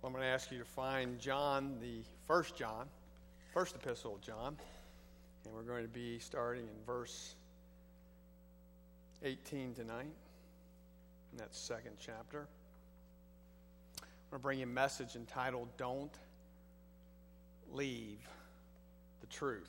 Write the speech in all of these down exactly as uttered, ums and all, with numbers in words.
I'm going to ask you to find John, the first John, first epistle of John, and we're going to be starting in verse eighteen tonight, in that second chapter. I'm going to bring you a message entitled, Don't Leave the Truth.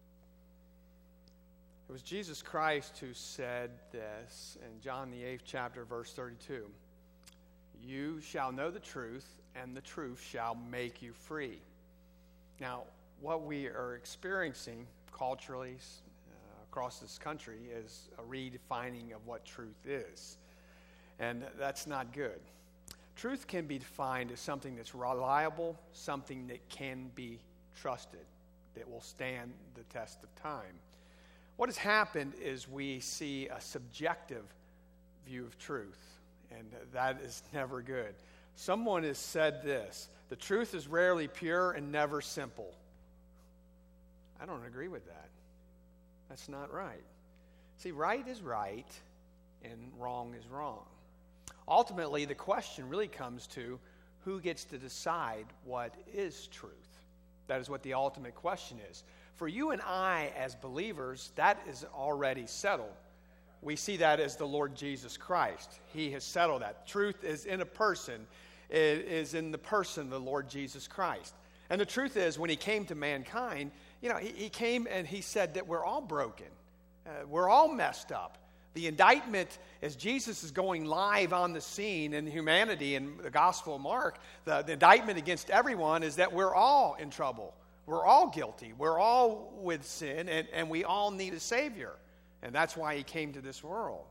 It was Jesus Christ who said this in John the eighth chapter, verse thirty-two. You shall know the truth, and the truth shall make you free. Now, what we are experiencing culturally uh, across this country is a redefining of what truth is. And that's not good. Truth can be defined as something that's reliable, something that can be trusted, that will stand the test of time. What has happened is we see a subjective view of truth, and that is never good. Someone has said this: the truth is rarely pure and never simple. I don't agree with that. That's not right. See, right is right and wrong is wrong. Ultimately, the question really comes to who gets to decide what is truth. That is what the ultimate question is. For you and I as believers, that is already settled. We see that as the Lord Jesus Christ. He has settled that. Truth is in a person. It is in the person of the Lord Jesus Christ. And the truth is, when he came to mankind, you know, he, he came and he said that we're all broken. Uh, we're all messed up. The indictment, as Jesus is going live on the scene in humanity in the Gospel of Mark, the, the indictment against everyone is that we're all in trouble. We're all guilty. We're all with sin, and, and we all need a Savior. And that's why he came to this world.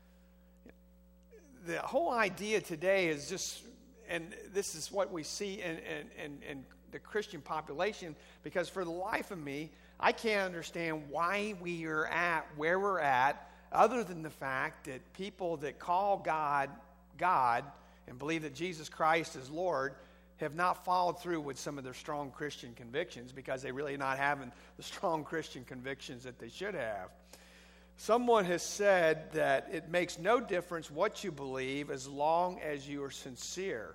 The whole idea today is just, and this is what we see in, in, in, in the Christian population, because for the life of me, I can't understand why we are at where we're at, other than the fact that people that call God, God, and believe that Jesus Christ is Lord, have not followed through with some of their strong Christian convictions, because they really are not having the strong Christian convictions that they should have. Someone has said that it makes no difference what you believe as long as you are sincere.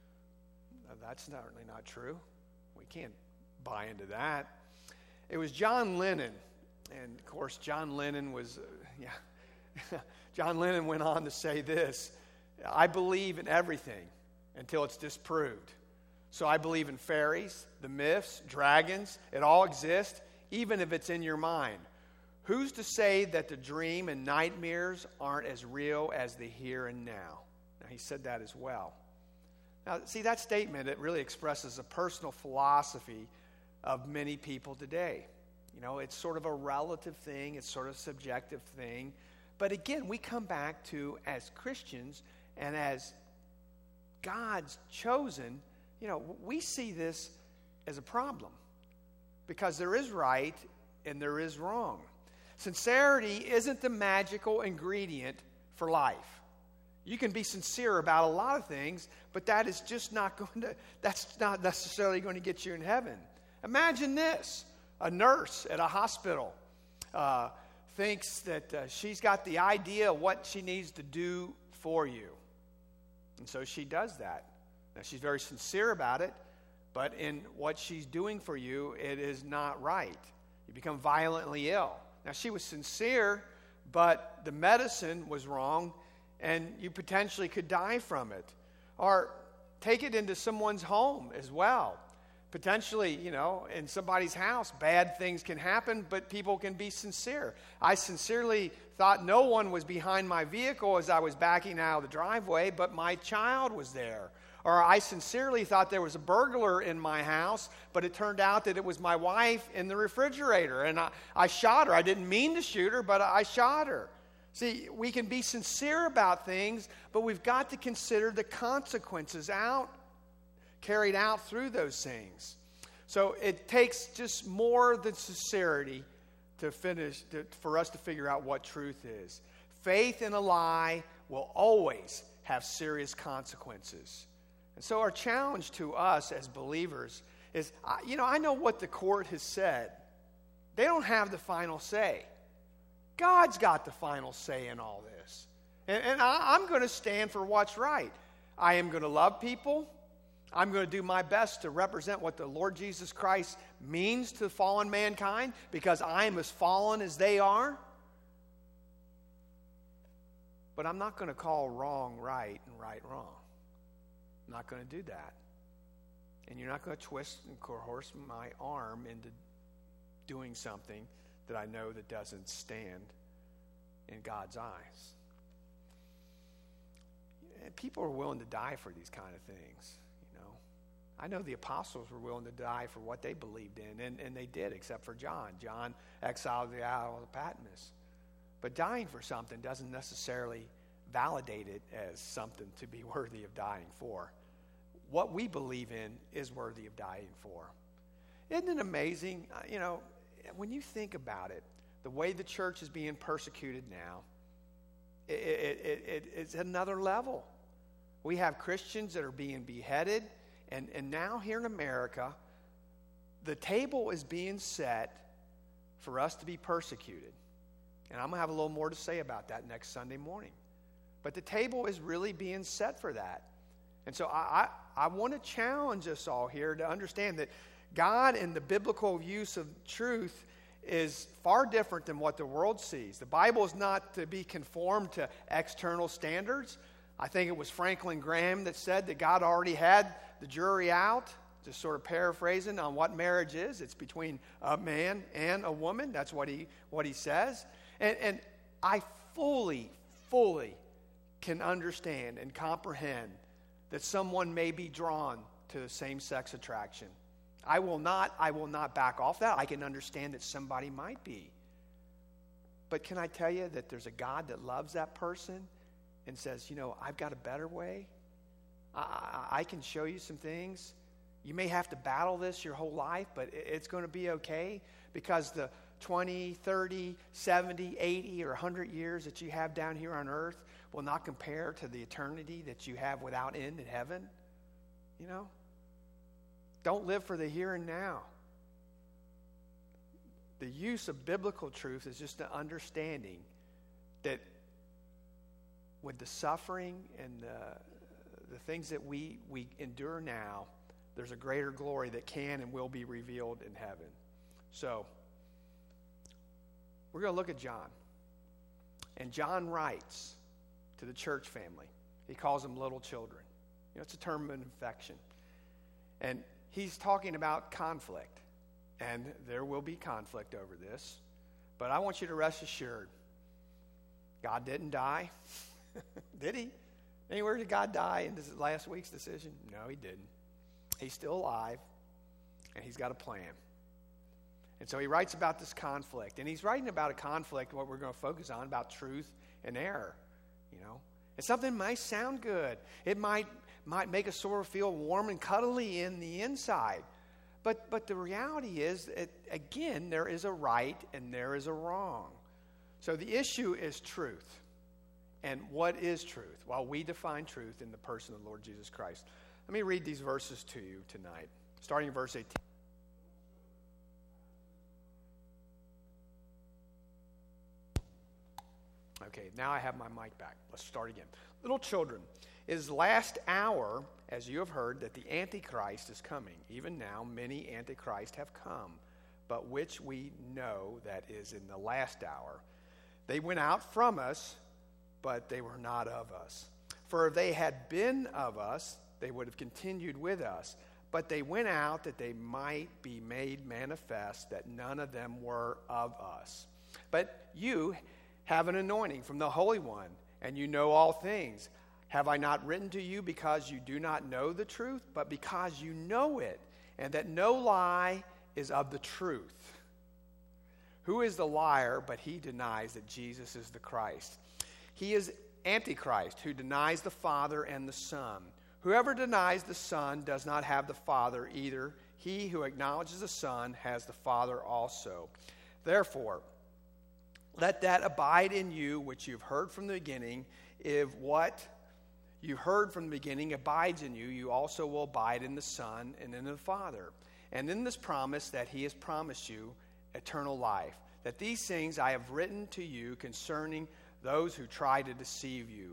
Now, that's certainly not true. We can't buy into that. It was John Lennon, and of course John Lennon was, uh, yeah, John Lennon went on to say this: I believe in everything until it's disproved. So I believe in fairies, the myths, dragons. It all exists, even if it's in your mind. Who's to say that the dream and nightmares aren't as real as the here and now? Now, he said that as well. Now, see, that statement, it really expresses a personal philosophy of many people today. You know, it's sort of a relative thing. It's sort of a subjective thing. But again, we come back to, as Christians and as God's chosen, you know, we see this as a problem, because there is right and there is wrong. Sincerity isn't the magical ingredient for life. You can be sincere about a lot of things, but that is just not going to, that's not necessarily going to get you in heaven. Imagine this: a nurse at a hospital uh, thinks that uh, she's got the idea of what she needs to do for you. And so she does that. Now, she's very sincere about it, but in what she's doing for you, it is not right. You become violently ill. Now, she was sincere, but the medicine was wrong, and you potentially could die from it. Or take it into someone's home as well. Potentially, you know, in somebody's house, bad things can happen, but people can be sincere. I sincerely thought no one was behind my vehicle as I was backing out of the driveway, but my child was there. Or I sincerely thought there was a burglar in my house, but it turned out that it was my wife in the refrigerator, and I, I shot her. I didn't mean to shoot her, but I shot her. See, we can be sincere about things, but we've got to consider the consequences out, carried out through those things. So it takes just more than sincerity to finish, to, for us to figure out what truth is. Faith in a lie will always have serious consequences. And so our challenge to us as believers is, you know, I know what the court has said. They don't have the final say. God's got the final say in all this. And, and I, I'm going to stand for what's right. I am going to love people. I'm going to do my best to represent what the Lord Jesus Christ means to fallen mankind because I am as fallen as they are. But I'm not going to call wrong right and right wrong. I'm not going to do that. And you're not going to twist and coerce my arm into doing something that I know that doesn't stand in God's eyes. And people are willing to die for these kind of things, you know. I know the apostles were willing to die for what they believed in, and, and they did, except for John. John exiled the Isle of Patmos. But dying for something doesn't necessarily validate it as something to be worthy of dying for. What we believe in is worthy of dying for. Isn't it amazing? Uh, you know, when you think about it, the way the church is being persecuted now, it, it, it, it, it's another level. We have Christians that are being beheaded, and, and now here in America, the table is being set for us to be persecuted. And I'm going to have a little more to say about that next Sunday morning. But the table is really being set for that. And so I, I, I want to challenge us all here to understand that God and the biblical use of truth is far different than what the world sees. The Bible is not to be conformed to external standards. I think it was Franklin Graham that said that God already had the jury out, just sort of paraphrasing on what marriage is. It's between a man and a woman. That's what he what he says. And, and I fully, fully can understand and comprehend that someone may be drawn to same-sex attraction. I will not, I will not back off that. I can understand that somebody might be. But can I tell you that there's a God that loves that person and says, you know, I've got a better way. I, I, I can show you some things. You may have to battle this your whole life, but it's going to be okay because the twenty, thirty, seventy, eighty, or one hundred years that you have down here on earth will not compare to the eternity that you have without end in heaven. You know? Don't live for the here and now. The use of biblical truth is just an understanding that with the suffering and the, the things that we, we endure now, there's a greater glory that can and will be revealed in heaven. So, we're going to look at John. And John writes to the church family. He calls them little children. You know, it's a term of infection. And he's talking about conflict. And there will be conflict over this. But I want you to rest assured. God didn't die. Did he? Anywhere did God die in this last week's decision? No, he didn't. He's still alive. And he's got a plan. And so he writes about this conflict. And he's writing about a conflict, what we're going to focus on, about truth and error. You know, and something might sound good. It might might make us sort of feel warm and cuddly in the inside. But but the reality is, that, again, there is a right and there is a wrong. So the issue is truth. And what is truth? Well, we define truth in the person of the Lord Jesus Christ. Let me read these verses to you tonight, starting in verse eighteen. Okay, now I have my mic back. Let's start again. Little children, it is last hour, as you have heard, that the Antichrist is coming. Even now, many Antichrists have come, but which we know that is in the last hour. They went out from us, but they were not of us. For if they had been of us, they would have continued with us. But they went out that they might be made manifest that none of them were of us. But you have an anointing from the Holy One, and you know all things. Have I not written to you because you do not know the truth, but because you know it, and that no lie is of the truth? Who is the liar, but he denies that Jesus is the Christ? He is Antichrist, who denies the Father and the Son. Whoever denies the Son does not have the Father either. He who acknowledges the Son has the Father also. Therefore, let that abide in you which you've heard from the beginning. If what you heard from the beginning abides in you, you also will abide in the Son and in the Father. And in this promise that he has promised you eternal life, that these things I have written to you concerning those who try to deceive you.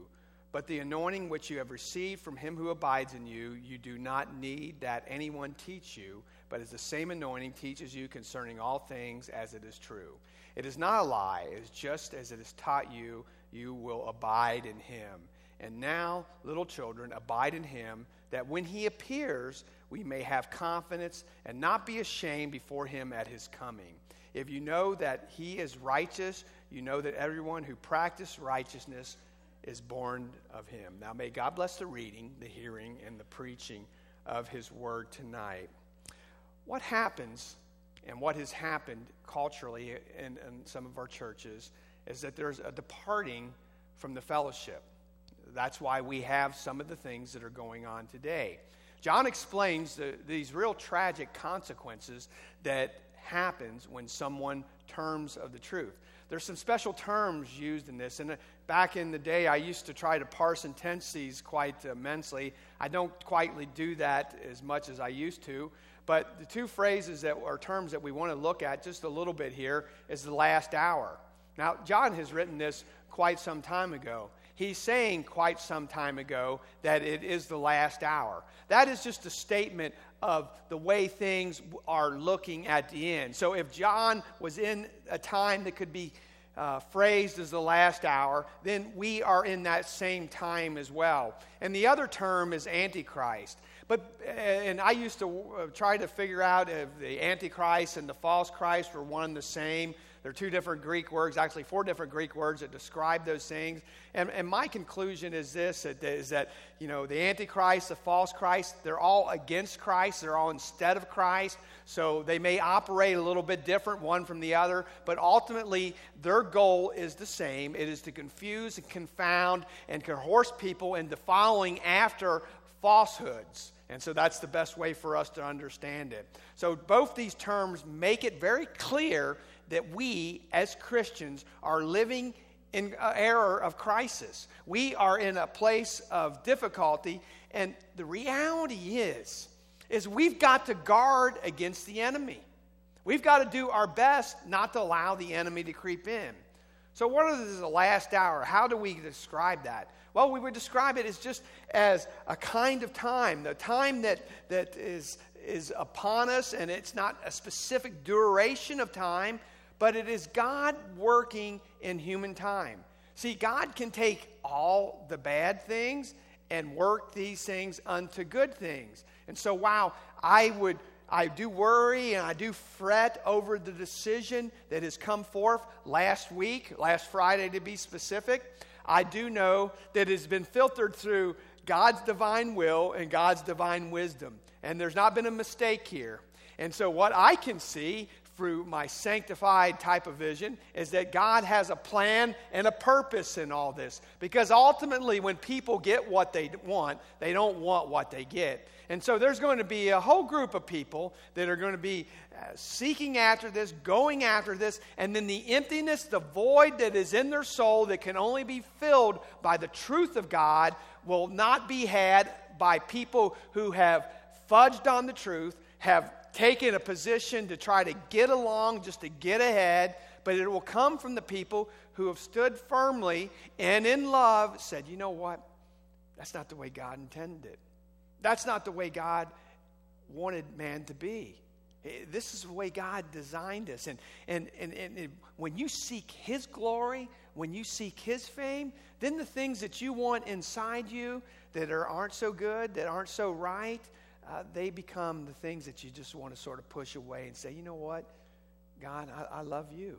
But the anointing which you have received from him who abides in you, you do not need that anyone teach you, but as the same anointing teaches you concerning all things as it is true. It is not a lie. It is just as it is taught you, you will abide in him. And now, little children, abide in him, that when he appears, we may have confidence and not be ashamed before him at his coming. If you know that he is righteous, you know that everyone who practices righteousness is born of him. Now may God bless the reading, the hearing, and the preaching of his word tonight. What happens, and what has happened culturally in, in some of our churches, is that there's a departing from the fellowship. That's why we have some of the things that are going on today. John explains the, these real tragic consequences that happens when someone turns of the truth. There's some special terms used in this, and back in the day I used to try to parse and tense these quite immensely. I don't quite do that as much as I used to, but the two phrases that are terms that we want to look at just a little bit here is the last hour. Now, John has written this quite some time ago. He's saying quite some time ago that it is the last hour. That is just a statement of the way things are looking at the end. So if John was in a time that could be uh, phrased as the last hour, then we are in that same time as well. And the other term is Antichrist. But and I used to try to figure out if the Antichrist and the false Christ were one and the same. There are two different Greek words, actually four different Greek words that describe those things. And, and my conclusion is this, is that, you know, the Antichrist, the false Christ, they're all against Christ. They're all instead of Christ. So they may operate a little bit different, one from the other. But ultimately, their goal is the same. It is to confuse and confound and coerce people into following after falsehoods. And so that's the best way for us to understand it. So both these terms make it very clear that we, as Christians, are living in an era of crisis. We are in a place of difficulty, and the reality is, is we've got to guard against the enemy. We've got to do our best not to allow the enemy to creep in. So what is the last hour? How do we describe that? Well, we would describe it as just as a kind of time, the time that, that is, is upon us, and it's not a specific duration of time, but it is God working in human time. See, God can take all the bad things and work these things unto good things. And so while I would, I do worry and I do fret over the decision that has come forth last week, last Friday to be specific, I do know that it has been filtered through God's divine will and God's divine wisdom. And there's not been a mistake here. And so what I can see through my sanctified type of vision is that God has a plan and a purpose in all this. Because ultimately when people get what they want, they don't want what they get. And so there's going to be a whole group of people that are going to be uh, seeking after this, going after this, and then the emptiness, the void that is in their soul that can only be filled by the truth of God will not be had by people who have fudged on the truth, have taken a position to try to get along, just to get ahead, but it will come from the people who have stood firmly and in love said, you know what? That's not the way God intended it. That's not the way God wanted man to be. This is the way God designed us. And, and, and, and when you seek His glory, when you seek His fame, then the things that you want inside you that are, aren't so good, that aren't so right, uh, they become the things that you just want to sort of push away and say, you know what, God, I, I love you.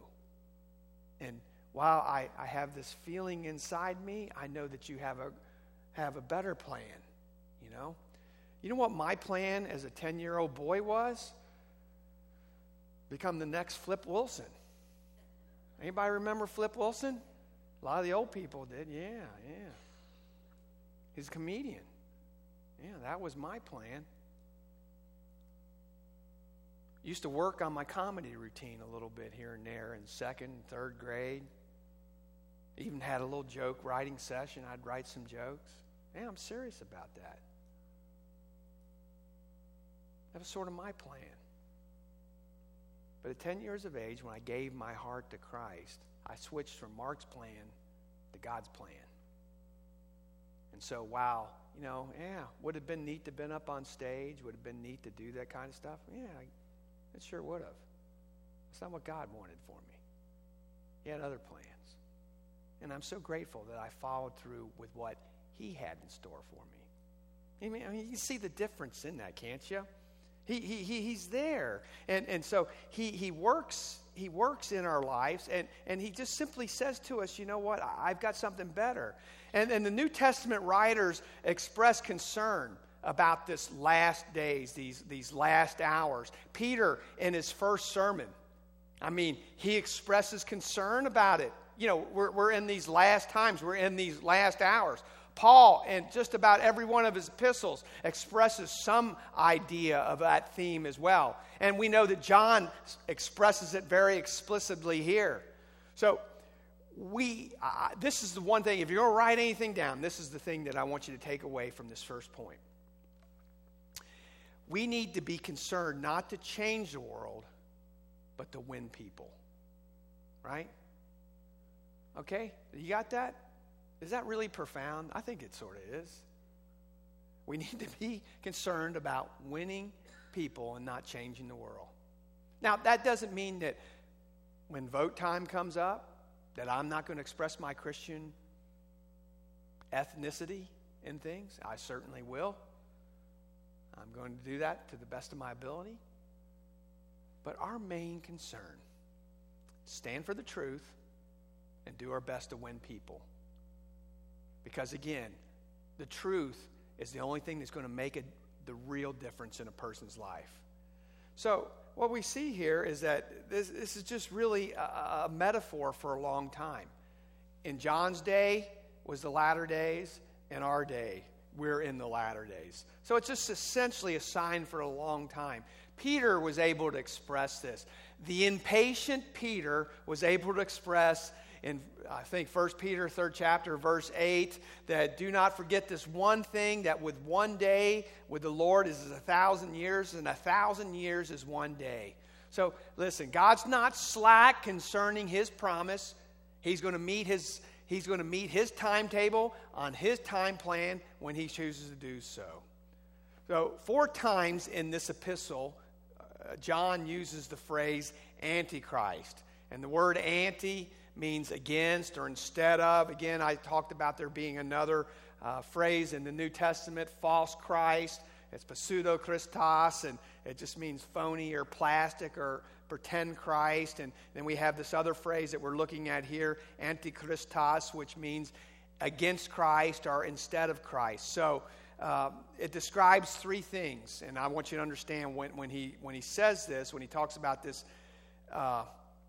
And while I, I have this feeling inside me, I know that you have a have a better plan, you know. You know what my plan as a ten-year-old boy was? Become the next Flip Wilson. Anybody remember Flip Wilson? A lot of the old people did. Yeah, yeah. He's a comedian. Yeah, that was my plan. Used to work on my comedy routine a little bit here and there in second, third grade. Even had a little joke writing session. I'd write some jokes. Yeah, I'm serious about that. That was sort of my plan. But at ten years of age, when I gave my heart to Christ, I switched from Mark's plan to God's plan. And so, wow, you know, yeah, would have been neat to have been up on stage, would have been neat to do that kind of stuff. Yeah, it sure would have. That's not what God wanted for me. He had other plans. And I'm so grateful that I followed through with what he had in store for me. I mean, I mean you see the difference in that, can't you? He, he, he, he's there. And, and so he, he works he works in our lives, and, and he just simply says to us, you know what, I've got something better. And, and the New Testament writers express concern about this last days, these, these last hours. Peter, in his first sermon, I mean, he expresses concern about it. You know, we're, we're in these last times. We're in these last hours. Paul, in just about every one of his epistles, expresses some idea of that theme as well. And we know that John expresses it very explicitly here. So, we uh, this is the one thing, if you're going to write anything down, this is the thing that I want you to take away from this first point. We need to be concerned not to change the world, but to win people. Right? Okay? You got that? Is that really profound? I think it sort of is. We need to be concerned about winning people and not changing the world. Now, that doesn't mean that when vote time comes up, that I'm not going to express my Christian ethnicity in things. I certainly will. I'm going to do that to the best of my ability. But our main concern, stand for the truth and do our best to win people. Because again, the truth is the only thing that's going to make a, the real difference in a person's life. So what we see here is that this, this is just really a, a metaphor for a long time. In John's day was the latter days. In our day, we're in the latter days. So it's just essentially a sign for a long time. Peter was able to express this. The impatient Peter was able to express in, I think, First Peter, third chapter, verse eight, that do not forget this one thing, that with one day with the Lord is a thousand years, and a thousand years is one day. So, listen, God's not slack concerning his promise. He's going to meet his, he's going to meet his timetable on his time plan when he chooses to do so. So, four times in this epistle, uh, John uses the phrase Antichrist. And the word anti means against or instead of. Again, I talked about there being another uh, phrase in the New Testament, false Christ. It's pseudo Christos, and it just means phony or plastic or pretend Christ. And then we have this other phrase that we're looking at here, antichristos, which means against Christ or instead of Christ. So uh, it describes three things, and I want you to understand when, when he when he says this, when he talks about this. Uh,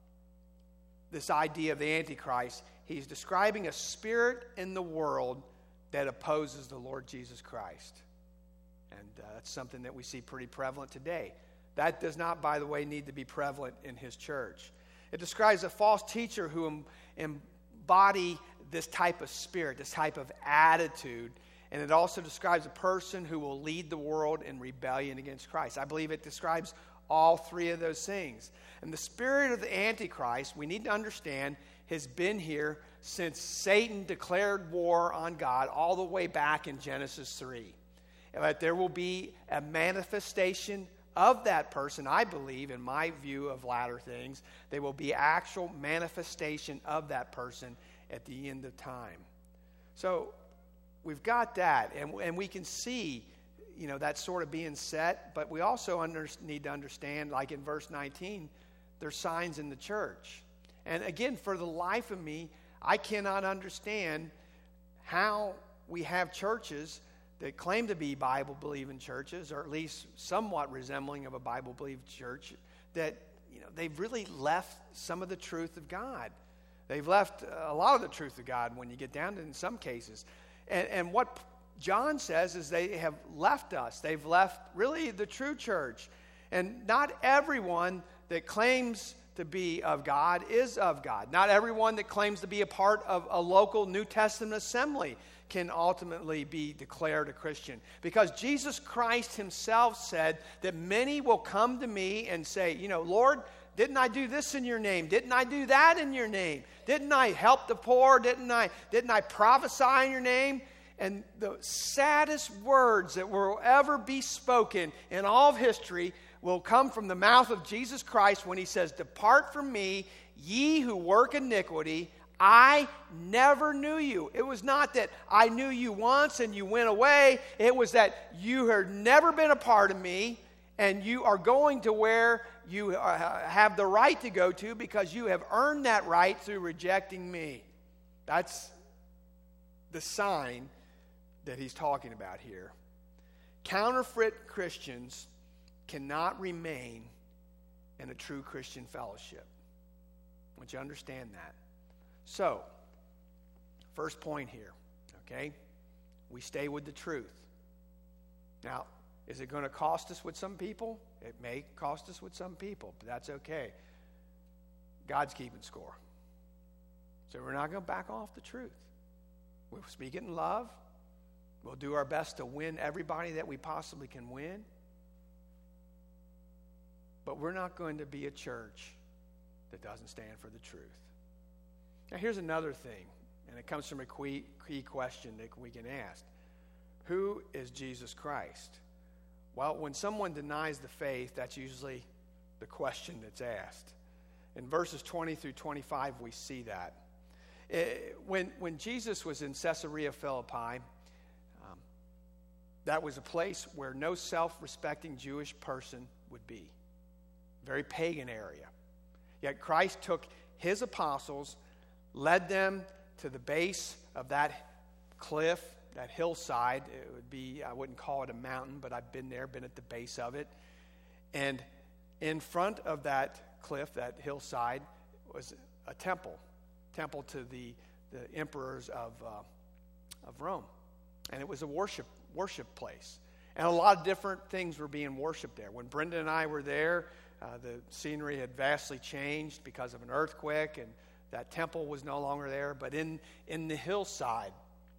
This idea of the Antichrist, he's describing a spirit in the world that opposes the Lord Jesus Christ. And uh, that's something that we see pretty prevalent today. That does not, by the way, need to be prevalent in his church. It describes a false teacher who em- embody this type of spirit, this type of attitude. And it also describes a person who will lead the world in rebellion against Christ. I believe it describes all three of those things. And the spirit of the Antichrist, we need to understand, has been here since Satan declared war on God all the way back in Genesis three. But there will be a manifestation of that person, I believe, in my view of latter things. There will be actual manifestation of that person at the end of time. So we've got that, and, and we can see, you know, that sort of being set, but we also under, need to understand, like in verse nineteen, there's signs in the church. And again, for the life of me, I cannot understand how we have churches that claim to be Bible-believing churches, or at least somewhat resembling of a Bible-believing church, that, you know, they've really left some of the truth of God. They've left a lot of the truth of God when you get down to it in some cases. And, and what John says is they have left us. They've left really the true church. And not everyone that claims to be of God is of God. Not everyone that claims to be a part of a local New Testament assembly can ultimately be declared a Christian. Because Jesus Christ himself said that many will come to me and say, you know, Lord, didn't I do this in your name? Didn't I do that in your name? Didn't I help the poor? Didn't I, didn't I prophesy in your name? And the saddest words that will ever be spoken in all of history will come from the mouth of Jesus Christ when he says, "Depart from me, ye who work iniquity, I never knew you." It was not that I knew you once and you went away. It was that you had never been a part of me, and you are going to where you have the right to go to because you have earned that right through rejecting me. That's the sign that he's talking about here. Counterfeit Christians cannot remain in a true Christian fellowship. I want you to understand that. So, first point here, okay? We stay with the truth. Now, is it going to cost us with some people? It may cost us with some people, but that's okay. God's keeping score. So we're not going to back off the truth. We'll speak it in love. We'll do our best to win everybody that we possibly can win. But we're not going to be a church that doesn't stand for the truth. Now here's another thing, and it comes from a key, key question that we can ask. Who is Jesus Christ? Well, when someone denies the faith, that's usually the question that's asked. In verses twenty through twenty-five, we see that. It, when, when Jesus was in Caesarea Philippi, um, that was a place where no self-respecting Jewish person would be. Very pagan area. Yet Christ took his apostles, led them to the base of that cliff, that hillside. It would be, I wouldn't call it a mountain, but I've been there, been at the base of it. And in front of that cliff, that hillside, was a temple. Temple to the, the emperors of, uh, of Rome. And it was a worship worship place. And a lot of different things were being worshipped there. When Brenda and I were there, uh, the scenery had vastly changed because of an earthquake, and that temple was no longer there. But in, in the hillside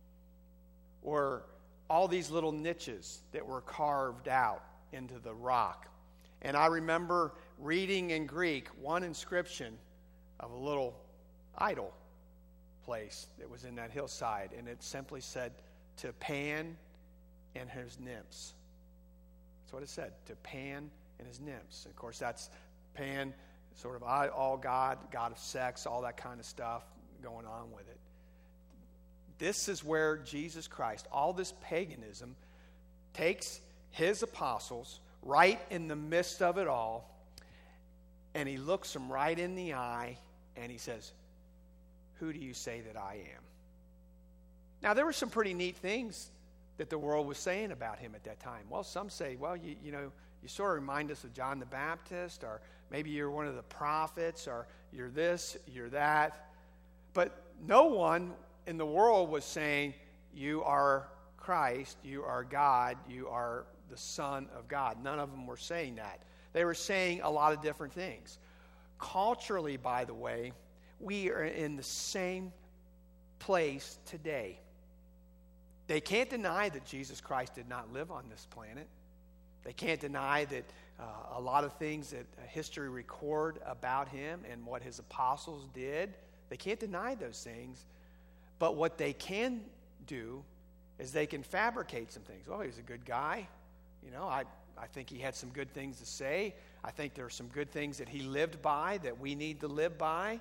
were all these little niches that were carved out into the rock. And I remember reading in Greek one inscription of a little idol place that was in that hillside, and it simply said, "To Pan and his nymphs." That's what it said, to Pan and his nymphs. Of course, that's Pan, sort of all god, god of sex, all that kind of stuff going on with it. This is where Jesus Christ, all this paganism, takes his apostles right in the midst of it all, and he looks them right in the eye, and he says, "Who do you say that I am?" Now, there were some pretty neat things that the world was saying about him at that time. Well, some say, well, you, you know, you sort of remind us of John the Baptist, or maybe you're one of the prophets, or you're this, you're that. But no one in the world was saying, you are Christ, you are God, you are the Son of God. None of them were saying that. They were saying a lot of different things. Culturally, by the way, we are in the same place today. They can't deny that Jesus Christ did not live on this planet. They can't deny that uh, a lot of things that history record about him and what his apostles did, they can't deny those things. But what they can do is they can fabricate some things. Oh, he's a good guy. You know, I, I think he had some good things to say. I think there are some good things that he lived by that we need to live by.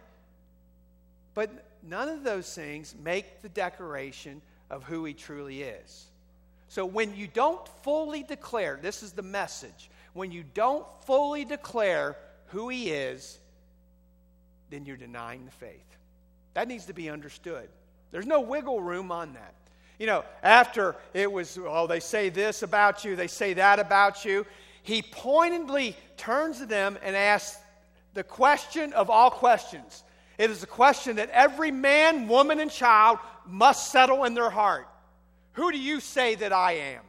But none of those things make the declaration of who he truly is. So when you don't fully declare, this is the message, when you don't fully declare who he is, then you're denying the faith. That needs to be understood. There's no wiggle room on that. You know, after it was, oh, they say this about you, they say that about you, he pointedly turns to them and asks the question of all questions. It is a question that every man, woman, and child must settle in their heart. Who do you say that I am?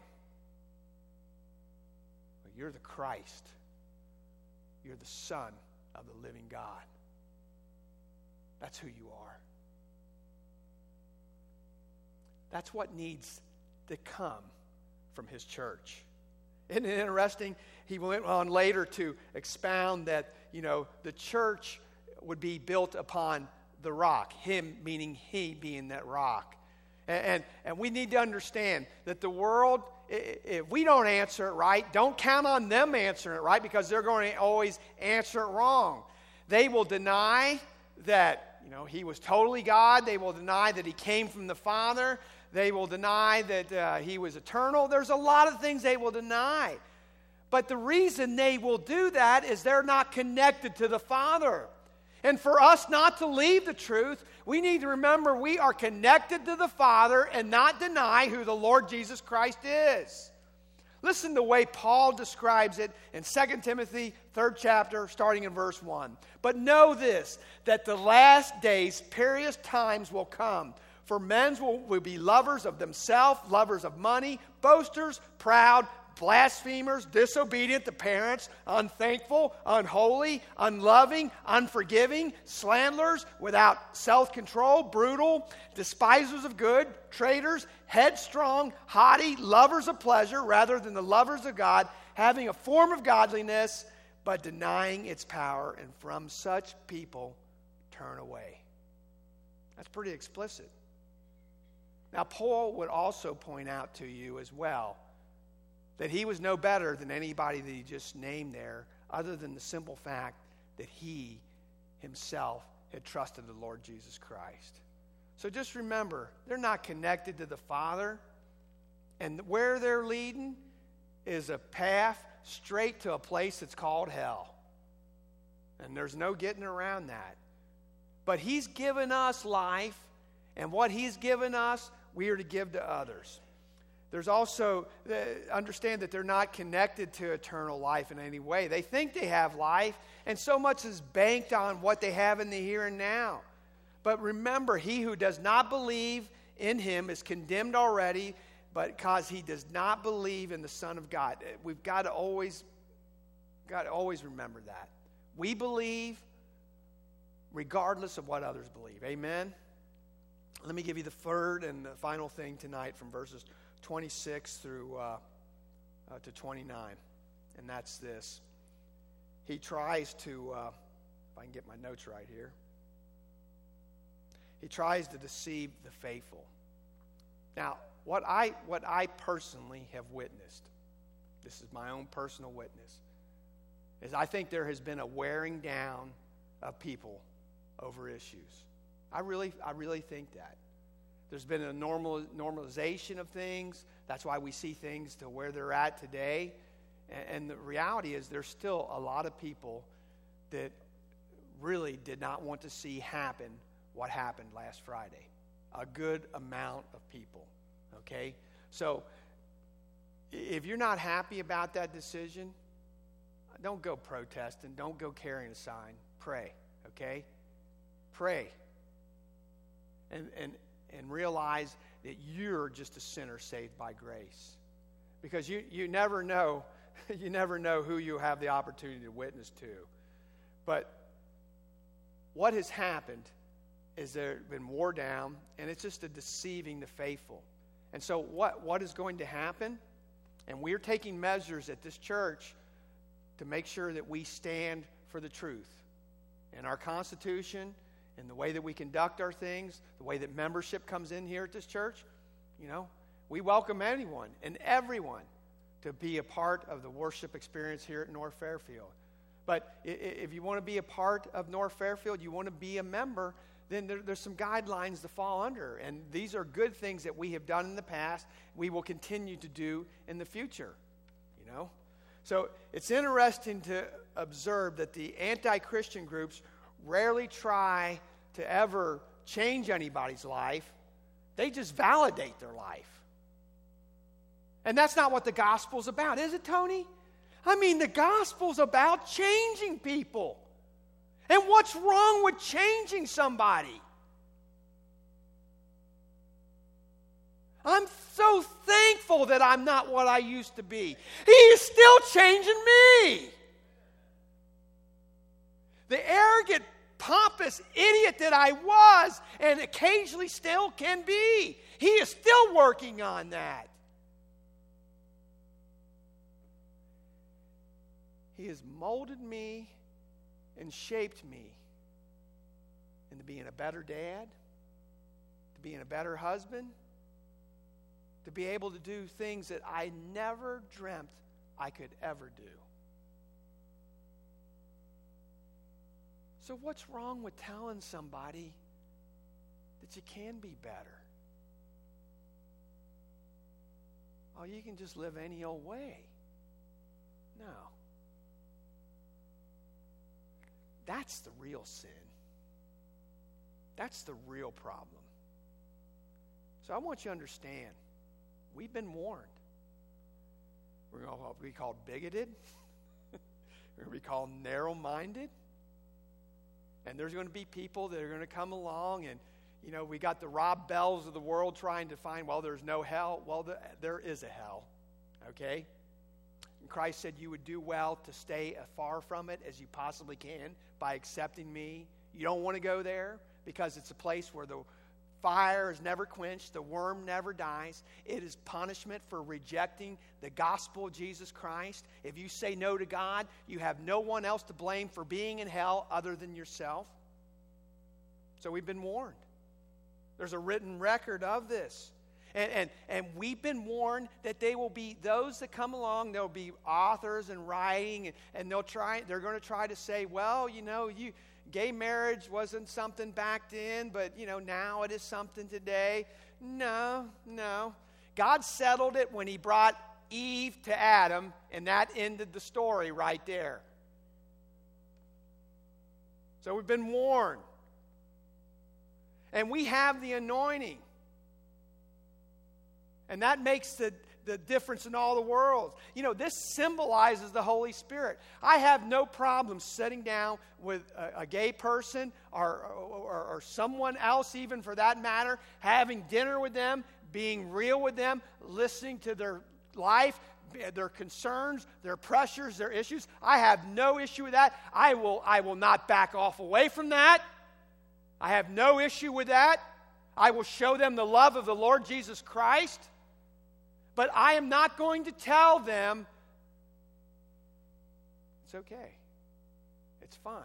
Well, you're the Christ. You're the Son of the living God. That's who you are. That's what needs to come from his church. Isn't it interesting? He went on later to expound that, you know, the church would be built upon the rock. Him meaning he being that rock. And, and, and we need to understand that the world, if we don't answer it right, don't count on them answering it right, because they're going to always answer it wrong. They will deny that, you know, he was totally God. They will deny that he came from the Father. They will deny that uh, he was eternal. There's a lot of things they will deny. But the reason they will do that is they're not connected to the Father. And for us not to leave the truth, we need to remember we are connected to the Father and not deny who the Lord Jesus Christ is. Listen to the way Paul describes it in Second Timothy, third chapter, starting in verse one. But know this, that the last days, perilous times will come. For men will, will be lovers of themselves, lovers of money, boasters, proud, blasphemers, disobedient to parents, unthankful, unholy, unloving, unforgiving, slanderers, without self-control, brutal, despisers of good, traitors, headstrong, haughty, lovers of pleasure rather than the lovers of God, having a form of godliness, but denying its power, and from such people turn away. That's pretty explicit. Now, Paul would also point out to you as well that he was no better than anybody that he just named there, other than the simple fact that he himself had trusted the Lord Jesus Christ. So just remember, they're not connected to the Father, and where they're leading is a path straight to a place that's called hell. And there's no getting around that. But he's given us life, and what he's given us, we are to give to others. There's also, uh, understand that they're not connected to eternal life in any way. They think they have life, and so much is banked on what they have in the here and now. But remember, he who does not believe in him is condemned already, but because he does not believe in the Son of God. We've got to always, got to always remember that. We believe regardless of what others believe. Amen? Let me give you the third and the final thing tonight from verses twenty-six through uh, uh, to twenty-nine, and that's this. He tries to, uh, if I can get my notes right here, he tries to deceive the faithful. Now, what I what I personally have witnessed, this is my own personal witness, is I think there has been a wearing down of people over issues. I really, I really think that. There's been a normal normalization of things. That's why we see things to where they're at today. And, and the reality is there's still a lot of people that really did not want to see happen what happened last Friday. A good amount of people, okay? So if you're not happy about that decision, don't go protesting. Don't go carrying a sign. Pray, okay? Pray. And, and, and realize that you're just a sinner saved by grace. Because you, you never know, you never know who you have the opportunity to witness to. But what has happened is they've been wore down, and it's just a deceiving the faithful. And so what, what is going to happen? And we're taking measures at this church to make sure that we stand for the truth. In our Constitution, in the way that we conduct our things, the way that membership comes in here at this church, you know, we welcome anyone and everyone to be a part of the worship experience here at North Fairfield. But if you want to be a part of North Fairfield, you want to be a member, then there, there's some guidelines to fall under. And these are good things that we have done in the past, we will continue to do in the future, you know. So it's interesting to observe that the anti-Christian groups rarely try to ever change anybody's life. They just validate their life. And that's not what the gospel's about, is it, Tony? I mean, the gospel's about changing people. And what's wrong with changing somebody? I'm so thankful that I'm not what I used to be. He is still changing me. The arrogant, pompous idiot that I was and occasionally still can be, he is still working on that. He has molded me and shaped me into being a better dad, to being a better husband, to be able to do things that I never dreamt I could ever do. So what's wrong with telling somebody that you can be better? Oh, you can just live any old way. No. That's the real sin. That's the real problem. So I want you to understand, we've been warned. We're going to be called bigoted. We're going to be called narrow-minded. And there's going to be people that are going to come along and, you know, we got the Rob Bells of the world trying to find, well, there's no hell. Well, the, there is a hell, okay? And Christ said you would do well to stay as far from it as you possibly can by accepting me. You don't want to go there because it's a place where the fire is never quenched, the worm never dies. It is punishment for rejecting the gospel of Jesus Christ. If you say no to God, you have no one else to blame for being in hell other than yourself. So we've been warned. There's a written record of this. And, and, and we've been warned that they will be those that come along, there'll be authors and writing, and, and they'll try, they're going to try to say, well, you know, you gay marriage wasn't something back then, but, you know, now it is something today. No, no. God settled it when he brought Eve to Adam, and that ended the story right there. So we've been warned. And we have the anointing. And that makes the, the difference in all the world. You know, this symbolizes the Holy Spirit. I have no problem sitting down with a, a gay person or, or, or someone else even for that matter, having dinner with them, being real with them, listening to their life, their concerns, their pressures, their issues. I have no issue with that. I will, I will not back off away from that. I have no issue with that. I will show them the love of the Lord Jesus Christ. But I am not going to tell them, it's okay. It's fine.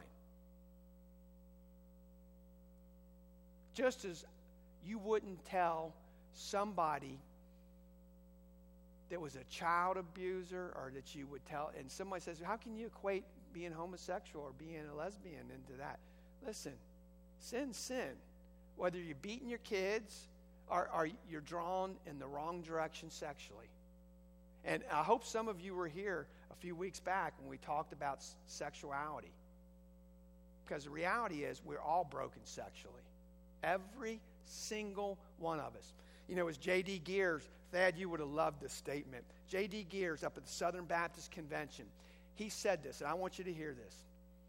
Just as you wouldn't tell somebody that was a child abuser, or that you would tell, and somebody says, how can you equate being homosexual or being a lesbian into that? Listen, sin's sin. Whether you're beating your kids or, or you're drawn in the wrong direction sexually. And I hope some of you were here a few weeks back when we talked about s- sexuality. Because the reality is we're all broken sexually. Every single one of us. You know, as J D Gears, Thad, you would have loved this statement. J D Gears up at the Southern Baptist Convention, he said this, and I want you to hear this.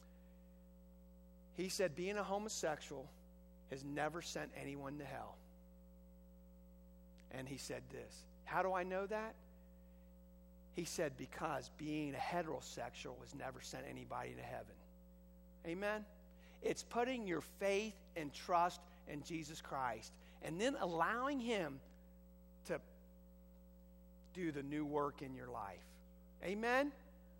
He said, being a homosexual has never sent anyone to hell. And he said this. How do I know that? He said, because being a heterosexual has never sent anybody to heaven. Amen? It's putting your faith and trust in Jesus Christ and then allowing him to do the new work in your life. Amen?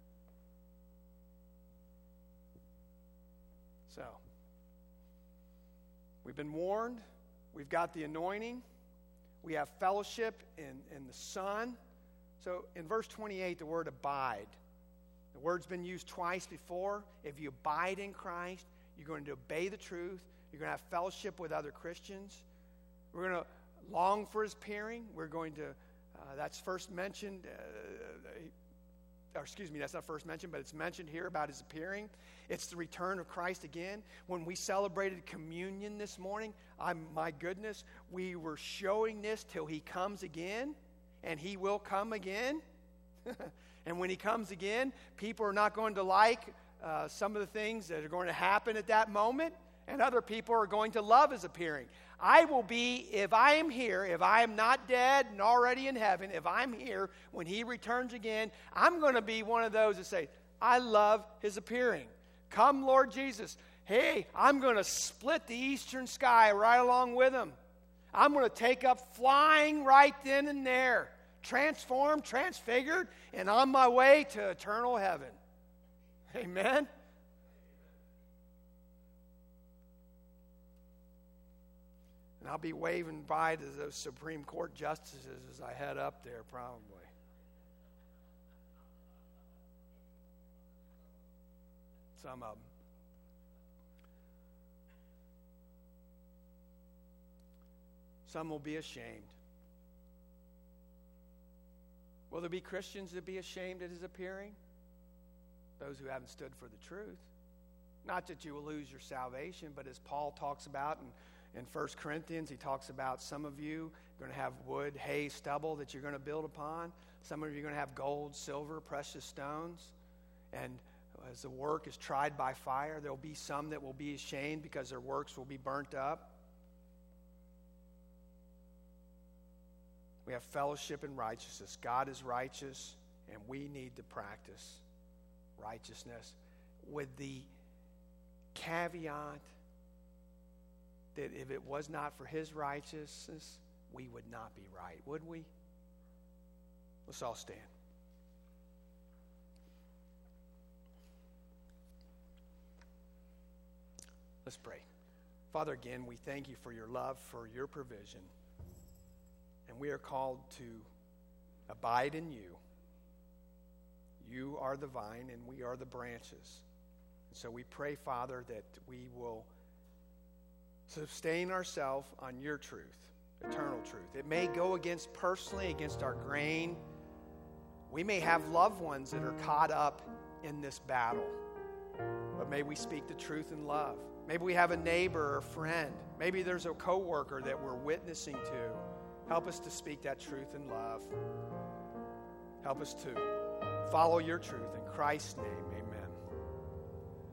So, we've been warned. We've got the anointing. We have fellowship in, in the Son. So in verse twenty-eight, the word abide. The word's been used twice before. If you abide in Christ, you're going to obey the truth. You're going to have fellowship with other Christians. We're going to long for his appearing. We're going to, uh, that's first mentioned, uh, or excuse me, that's not first mentioned, but it's mentioned here about his appearing. It's the return of Christ again. When we celebrated communion this morning, I'm, my goodness, we were showing this till he comes again, and he will come again. And when he comes again, people are not going to like uh, some of the things that are going to happen at that moment, and other people are going to love his appearing. I will be, if I am here, if I am not dead and already in heaven, if I'm here when he returns again, I'm going to be one of those that say, I love his appearing. Come, Lord Jesus. Hey, I'm going to split the eastern sky right along with him. I'm going to take up flying right then and there. Transformed, transfigured, and on my way to eternal heaven. Amen? And I'll be waving by to those Supreme Court justices as I head up there, probably. Some of them. Some will be ashamed. Will there be Christians that be ashamed at his appearing? Those who haven't stood for the truth. Not that you will lose your salvation, but as Paul talks about in, in First Corinthians, he talks about some of you are going to have wood, hay, stubble that you're going to build upon. Some of you are going to have gold, silver, precious stones. And as the work is tried by fire, there will be some that will be ashamed because their works will be burnt up. We have fellowship in righteousness. God is righteous, and we need to practice righteousness with the caveat that if it was not for his righteousness, we would not be right, would we? Let's all stand. Let's pray. Father, again, we thank you for your love, for your provision. And we are called to abide in you. You are the vine and we are the branches. And so we pray, Father, that we will sustain ourselves on your truth, eternal truth. It may go against personally, against our grain. We may have loved ones that are caught up in this battle. But may we speak the truth in love. Maybe we have a neighbor or a friend. Maybe there's a coworker that we're witnessing to. Help us to speak that truth in love. Help us to follow your truth in Christ's name.